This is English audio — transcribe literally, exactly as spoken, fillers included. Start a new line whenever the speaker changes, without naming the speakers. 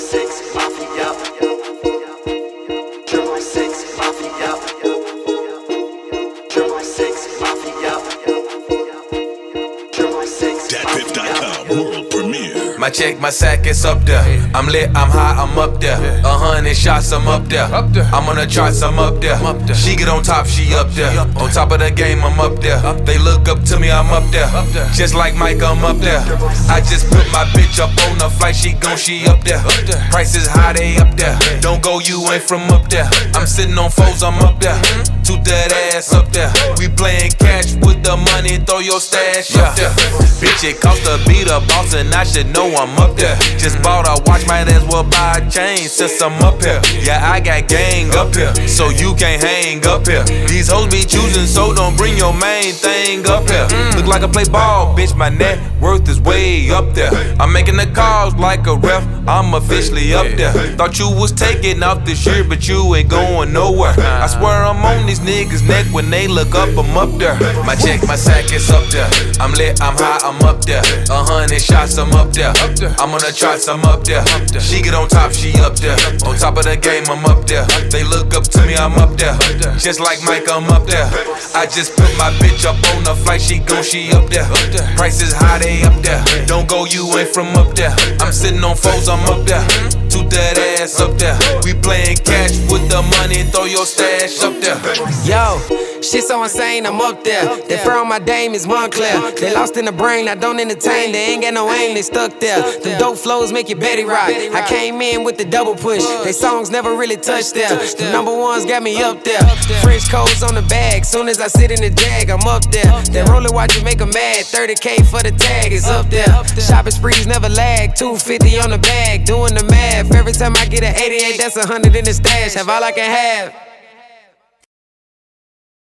six Mafia. Triple six Mafia. Triple six Mafia. Triple six
Dat Piff dot com world premiere.
My check, my sack, it's up there. I'm lit, I'm high, I'm up there. A hundred shots, I'm up there. I'm on the charts, I'm up there. She get on top, she up there. On top of the game, I'm up there. They look up to me, I'm up there. Just like Mike, I'm up there. I just put my bitch up on the flight, she gon' she up there. Price is high, they up there. Don't go, you ain't from up there. I'm sitting on foes, I'm up there. Toot that ass up there. We playing catch with the money, throw your stash up there. Bitch, it cost a beat a boss, and I should know I'm up there. Just bought a watch, might as well buy a chain since I'm up here. Yeah, I got gang up here, so you can't hang up here. These hoes be choosing, so don't bring your main thing up here. Look like I play ball, bitch, my net worth is way up there. I'm making the calls like a ref, I'm officially up there. Thought you was taking off this year, but you ain't going nowhere. I swear I'm on these niggas' neck when they look up, I'm up there. My check, my sack is up there. I'm lit, I'm high, I'm up there. A hundred shots, I'm up there. I'm on the charts, I'm up there. She get on top, she up there. On top of the game, I'm up there. They look up to me, I'm up there. Just like Mike, I'm up there. I just put my bitch up on the flight, she gon' she up there. Price is high, they up there. Don't go, you ain't from up there. I'm sitting on foes, I'm up there. Toot that ass up there. We playing catch with the money, throw your stash up there.
Yo, shit so insane, I'm up there. They fur on my dame is Montclair. They lost in the brain, I don't entertain. They ain't got no aim, they stuck there. Them dope flows make you Betty rock. I came in with the double push. They songs never really touched there. The number ones got me up there. French codes on the bag. Soon as I sit in the jag, I'm up there. That roller watch you make 'em mad. thirty K for the tag is up there. Shopping sprees never lag. two fifty on the bag, doing the math. Every time I get an eighty-eight, that's a hundred in the stash. Have all I can have.